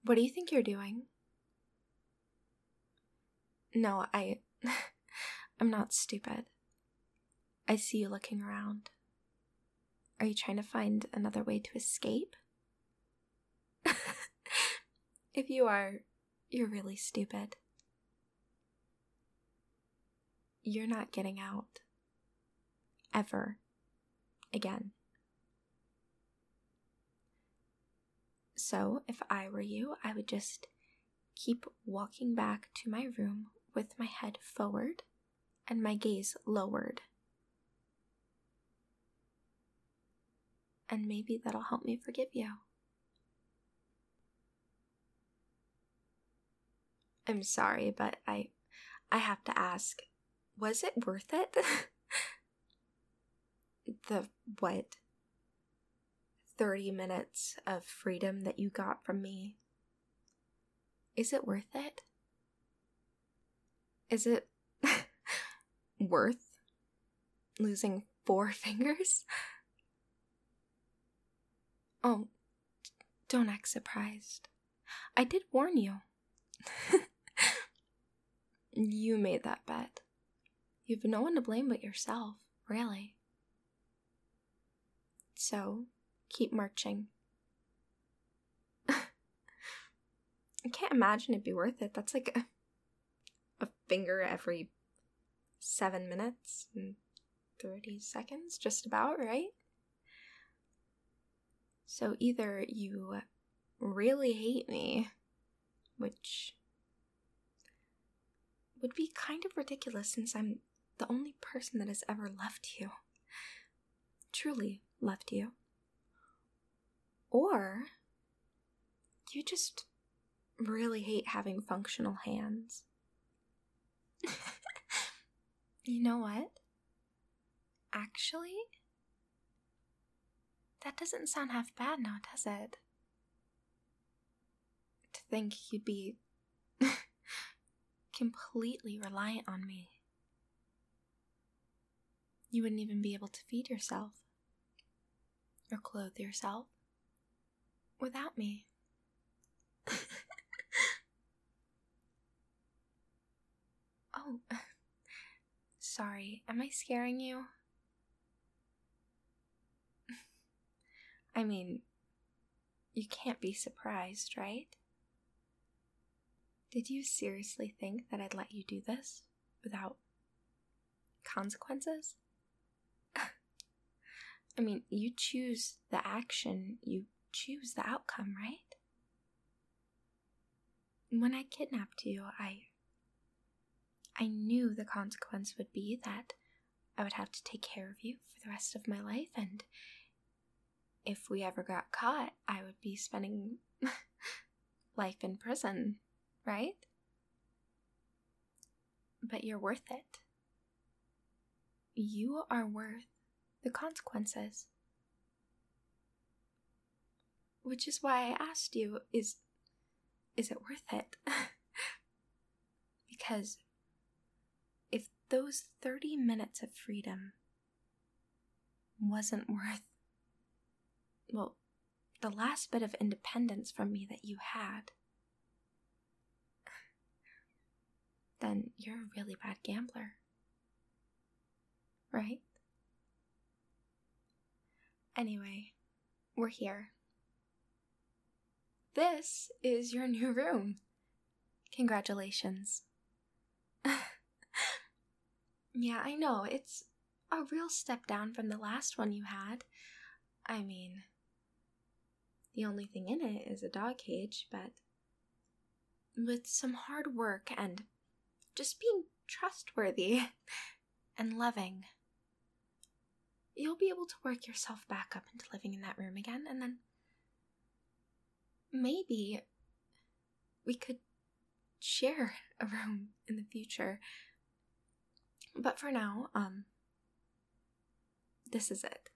What do you think you're doing? No, I'm not stupid. I see you looking around. Are you trying to find another way to escape? If you are, you're really stupid. You're not getting out. Ever. Again. So, if I were you, I would just keep walking back to my room with my head forward and my gaze lowered. And maybe that'll help me forgive you. I'm sorry, but I have to ask, was it worth it? The, what, 30 minutes of freedom that you got from me? Is it worth it? Is it worth losing 4 fingers? Oh, don't act surprised. I did warn you. You made that bet. You've no one to blame but yourself, really. So, keep marching. I can't imagine it'd be worth it. That's like a finger every 7 minutes and 30 seconds, just about, right? So either you really hate me, which would be kind of ridiculous since I'm the only person that has ever loved you. Truly loved you. Or you just really hate having functional hands. You know what? Actually, that doesn't sound half bad now, does it? To think you'd be completely reliant on me. You wouldn't even be able to feed yourself or clothe yourself without me. Oh, sorry, am I scaring you? I mean, you can't be surprised, right? Did you seriously think that I'd let you do this without consequences? I mean, you choose the action, you choose the outcome, right? When I kidnapped you, I knew the consequence would be that I would have to take care of you for the rest of my life, and if we ever got caught, I would be spending life in prison, right? But you're worth it. You are worth the consequences. Which is why I asked you, is it worth it? Because if those 30 minutes of freedom wasn't worth, well, the last bit of independence from me that you had, then you're a really bad gambler. Right? Anyway, we're here. This is your new room. Congratulations. Yeah, I know, it's a real step down from the last one you had. I mean, the only thing in it is a dog cage, but with some hard work and just being trustworthy and loving, you'll be able to work yourself back up into living in that room again, and then maybe we could share a room in the future. But for now, this is it.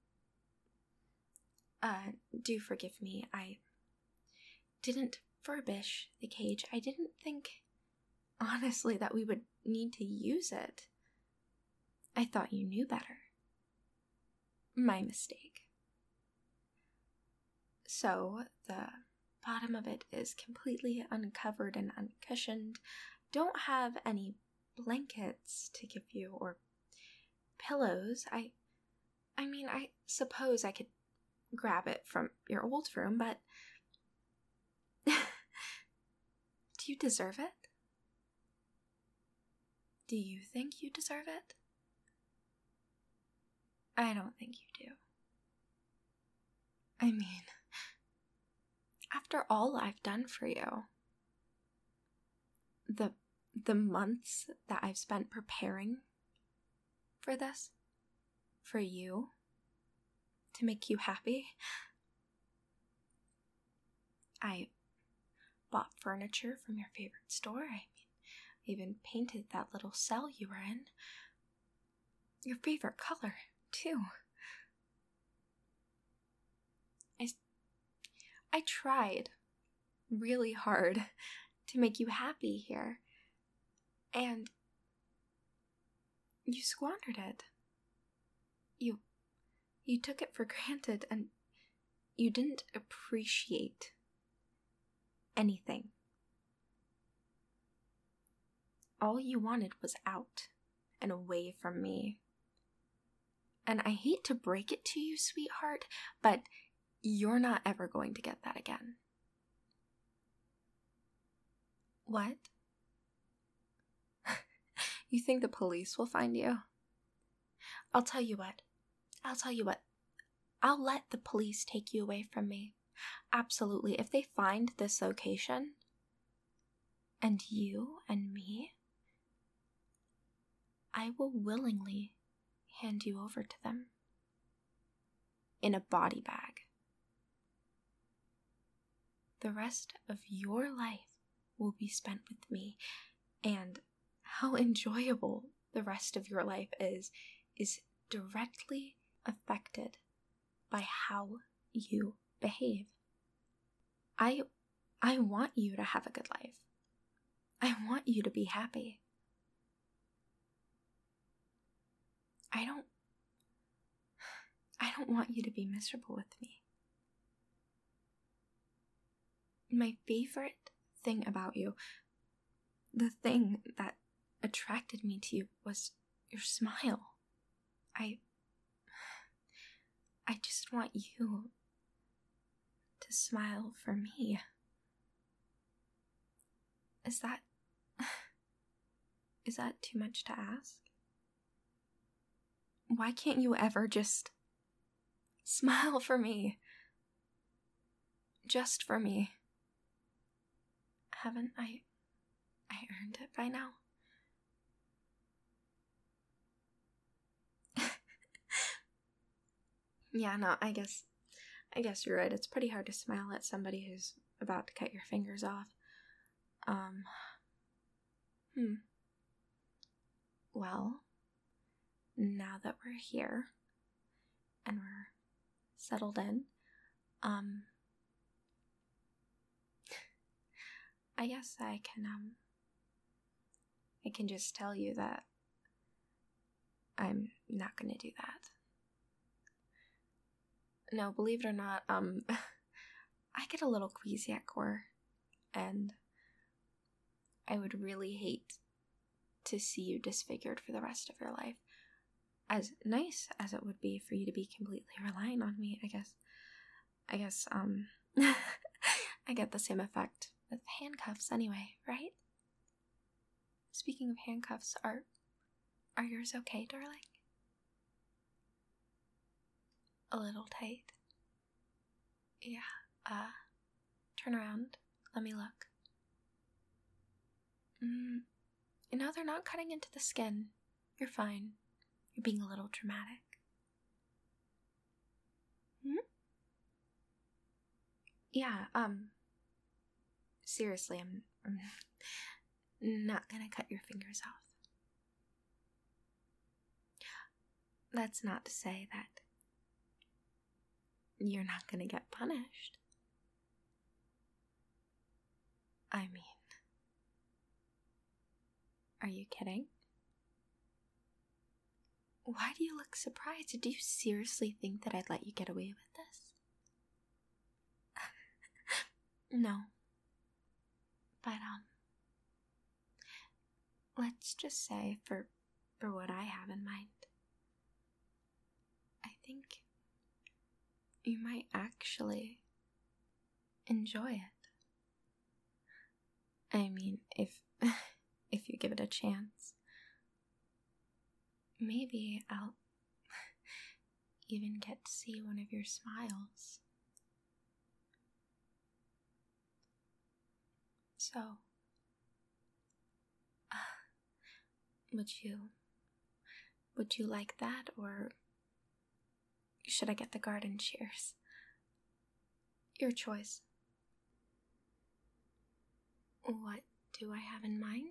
Do forgive me. I didn't furbish the cage. I didn't think, honestly, that we would need to use it. I thought you knew better. My mistake. So, the bottom of it is completely uncovered and uncushioned. Don't have any blankets to give you or pillows. I mean, I suppose I could grab it from your old room, but do you deserve it? Do you think you deserve it? I don't think you do. I mean, after all I've done for you, the months that I've spent preparing for this, for you, to make you happy, I bought furniture from your favorite store. I even painted that little cell you were in. Your favorite color, too. I tried really hard to make you happy here, and you squandered it. You took it for granted, and you didn't appreciate anything. All you wanted was out and away from me. And I hate to break it to you, sweetheart, but you're not ever going to get that again. What? You think the police will find you? I'll tell you what. I'll let the police take you away from me. Absolutely. If they find this location, and you and me, I will willingly hand you over to them. In a body bag. The rest of your life will be spent with me, and how enjoyable the rest of your life is directly affected by how you behave. I want you to have a good life. I want you to be happy. I don't want you to be miserable with me. My favorite thing about you, the thing that attracted me to you, was your smile. I just want you to smile for me. Is that too much to ask? Why can't you ever just smile for me? Just for me. Haven't I earned it by now? Yeah, no, I guess you're right. It's pretty hard to smile at somebody who's about to cut your fingers off. Well, now that we're here and we're settled in, I guess I can just tell you that I'm not gonna do that. No, believe it or not, I get a little queasy at core, and I would really hate to see you disfigured for the rest of your life. As nice as it would be for you to be completely relying on me, I guess, I get the same effect with handcuffs anyway, right? Speaking of handcuffs, are yours okay, darling? A little tight? Yeah, turn around. Let me look. No, they're not cutting into the skin. You're fine. You're being a little dramatic. Yeah, seriously, I'm not gonna cut your fingers off. That's not to say that you're not gonna get punished. I mean, are you kidding? Why do you look surprised? Do you seriously think that I'd let you get away with this? No. But, let's just say for what I have in mind, I think you might actually enjoy it. I mean, if if you give it a chance, maybe I'll even get to see one of your smiles. So, would you like that, or should I get the garden shears? Your choice. What do I have in mind?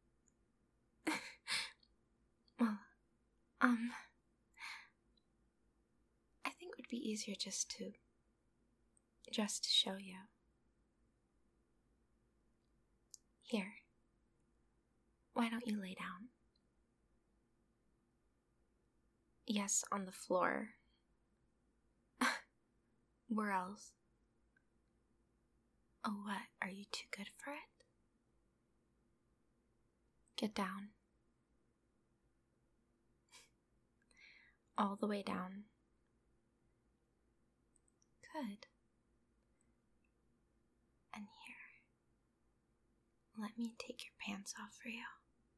Well, I think it would be easier just to show you. Here. Why don't you lay down? Yes, on the floor. Where else? Oh, what? Are you too good for it? Get down. All the way down. Good. And here. Let me take your pants off for you.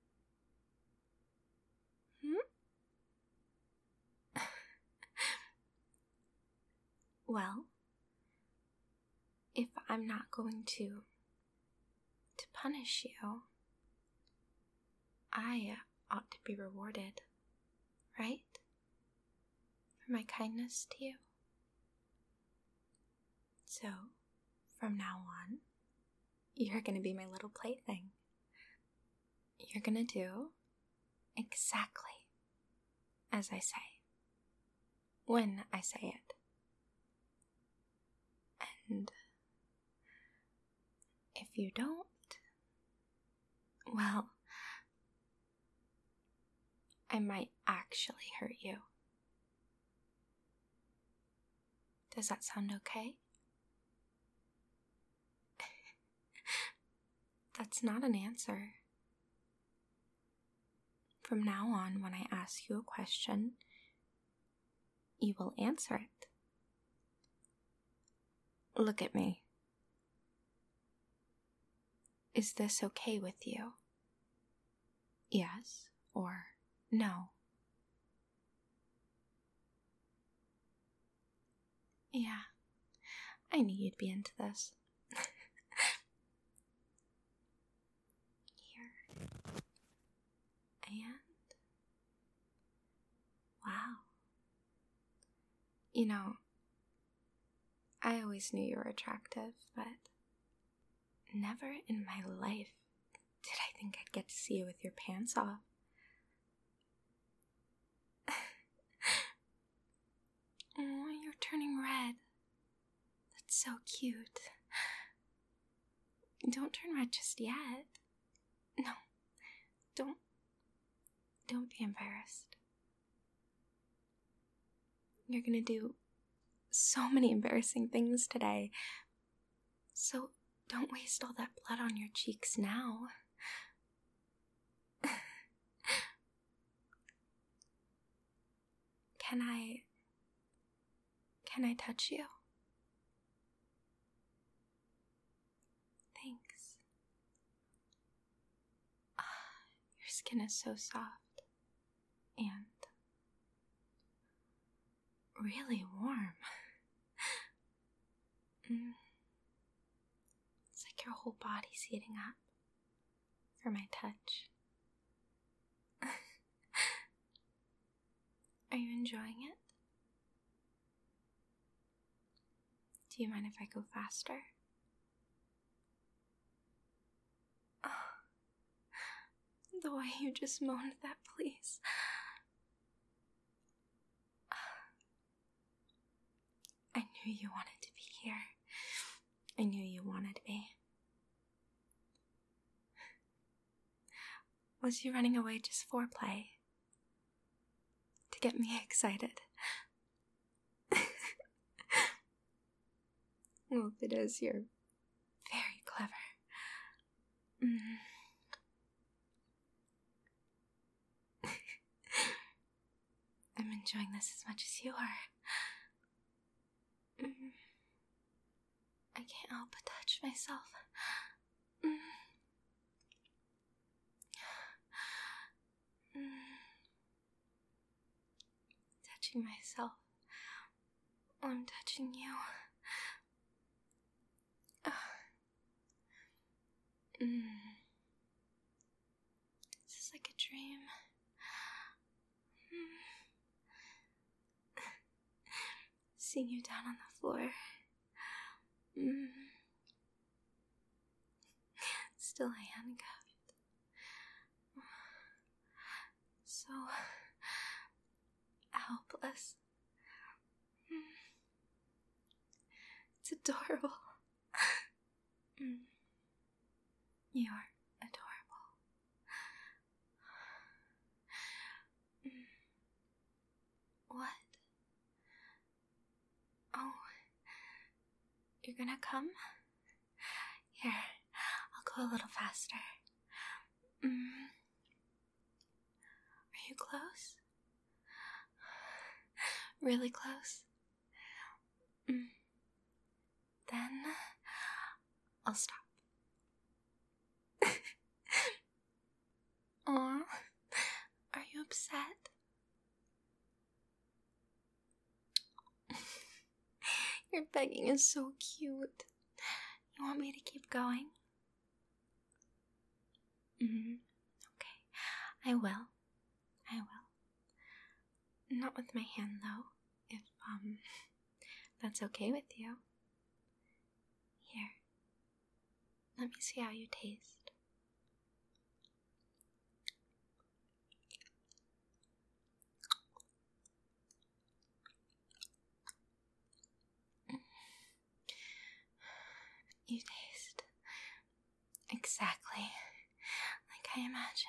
Well, if I'm not going to punish you, I ought to be rewarded, right? For my kindness to you. So, from now on, you're gonna be my little plaything. You're gonna do exactly as I say, when I say it. And if you don't, well, I might actually hurt you. Does that sound okay? That's not an answer. From now on, when I ask you a question, you will answer it. Look at me. Is this okay with you? Yes or no? Yeah, I knew you'd be into this. Here. And wow. You know, I always knew you were attractive, but never in my life did I think I'd get to see you with your pants off. Oh, you're turning red. That's so cute. Don't turn red just yet. No, don't be embarrassed. You're gonna do so many embarrassing things today. So don't waste all that blood on your cheeks now. Can I touch you? Thanks. Your skin is so soft and really warm. It's like your whole body's heating up for my touch. Are you enjoying it? Do you mind if I go faster? Oh, the way you just moaned that, please. I knew you wanted to be here. I knew you wanted me. Was you running away just for play? To get me excited? Well, if it is, you're very clever. Mm. I'm enjoying this as much as you are. I can't help but touch myself. Touching myself while I'm touching you. This is like a dream. Seeing you down on the floor. Still handcuffed. So helpless. It's adorable. You're adorable. What? Oh, you're gonna come? Here, I'll go a little faster. Are you close? Really close? Then I'll stop. Aw, are you upset? Your begging is so cute. You want me to keep going? Okay, I will. Not with my hand, though, if, that's okay with you. Here, let me see how you taste. You taste exactly like I imagined.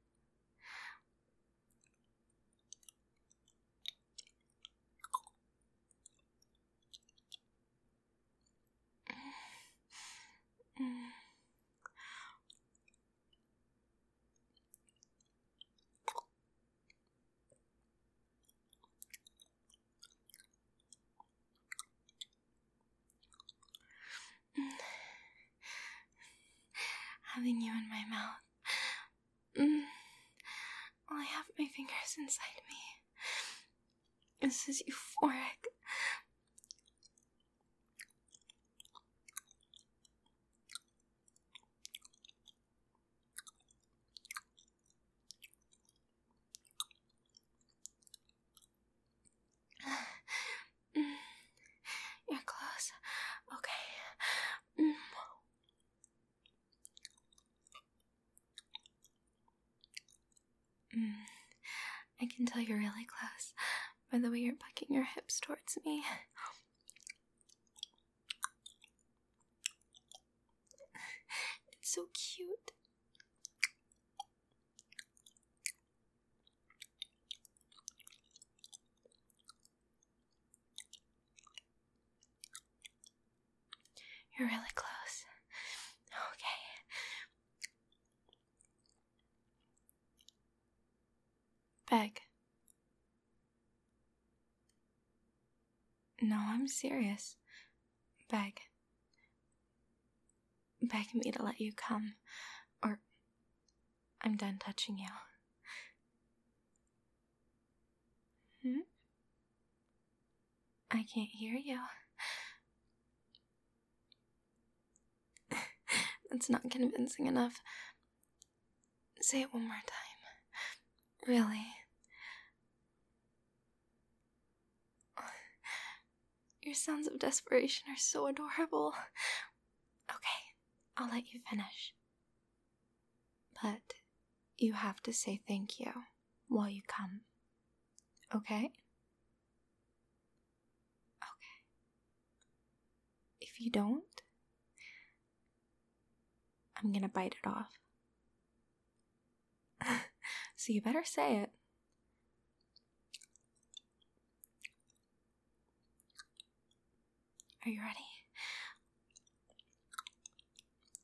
Having you in my mouth. While I have my fingers inside me. This is euphoric. You're close. Okay. I can tell you're really close by the way you're bucking your hips towards me. It's so cute. You're really close. Okay. Beg. No, I'm serious. Beg. Beg me to let you come, or I'm done touching you. I can't hear you. That's not convincing enough. Say it one more time. Really. Your sounds of desperation are so adorable. Okay, I'll let you finish. But you have to say thank you while you come. Okay? Okay. If you don't, I'm gonna bite it off. So you better say it. Are you ready?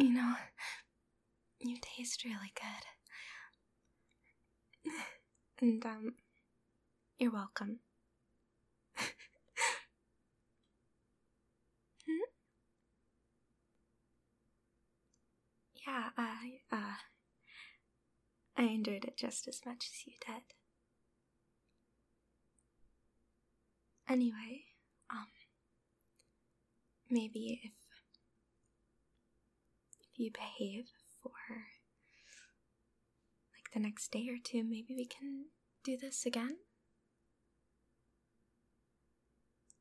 You know, you taste really good. And, you're welcome. Yeah, I enjoyed it just as much as you did. Anyway, maybe if you behave for like the next day or two, maybe we can do this again.